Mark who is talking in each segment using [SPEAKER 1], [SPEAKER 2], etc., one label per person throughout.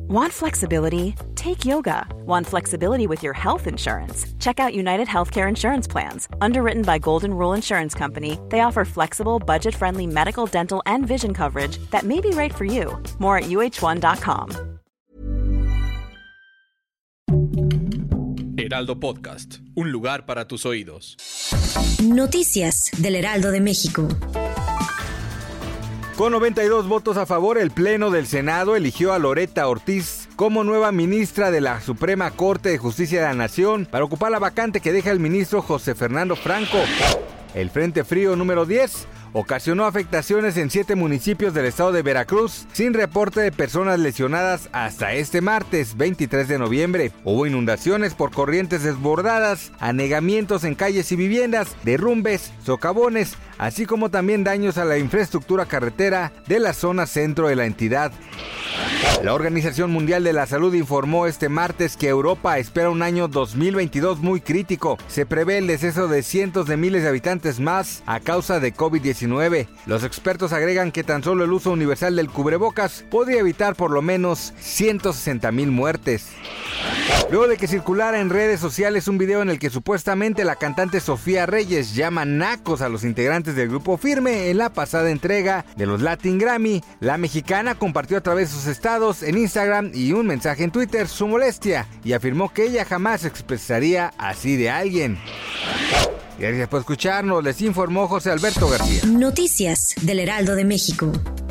[SPEAKER 1] Want flexibility? Take yoga. Want flexibility with your health insurance? Check out United Healthcare Insurance Plans. Underwritten by Golden Rule Insurance Company, they offer flexible, budget-friendly medical, dental, and vision coverage that may be right for you. More at uh1.com.
[SPEAKER 2] Heraldo Podcast, un lugar para tus oídos.
[SPEAKER 3] Noticias del Heraldo de México.
[SPEAKER 4] Con 92 votos a favor, el Pleno del Senado eligió a Loretta Ortiz como nueva ministra de la Suprema Corte de Justicia de la Nación para ocupar la vacante que deja el ministro José Fernando Franco. El Frente Frío número 10 ocasionó afectaciones en 7 municipios del estado de Veracruz, sin reporte de personas lesionadas hasta este martes 23 de noviembre. Hubo inundaciones por corrientes desbordadas, anegamientos en calles y viviendas, derrumbes, socavones, así como también daños a la infraestructura carretera de la zona centro de la entidad. La Organización Mundial de la Salud informó este martes que Europa espera un año 2022 muy crítico. Se prevé el deceso de cientos de miles de habitantes más a causa de COVID-19. Los expertos agregan que tan solo el uso universal del cubrebocas podría evitar por lo menos 160,000 muertes. Luego de que circulara en redes sociales un video en el que supuestamente la cantante Sofía Reyes llama nacos a los integrantes del grupo Firme en la pasada entrega de los Latin Grammy, la mexicana compartió a través de sus estados en Instagram y un mensaje en Twitter su molestia y afirmó que ella jamás expresaría así de alguien. Gracias por escucharnos, les informó José Alberto García.
[SPEAKER 3] Noticias del Heraldo de México.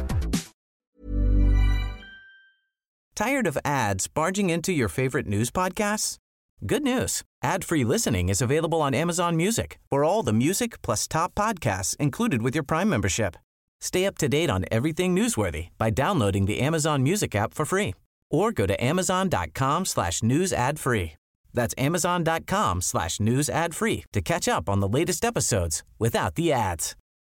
[SPEAKER 5] Tired of ads barging into your favorite news podcasts? Good news. Ad-free listening is available on Amazon Music for all the music plus top podcasts included with your Prime membership. Stay up to date on everything newsworthy by downloading the Amazon Music app for free or go to amazon.com/news ad free. That's amazon.com/news ad free to catch up on the latest episodes without the ads.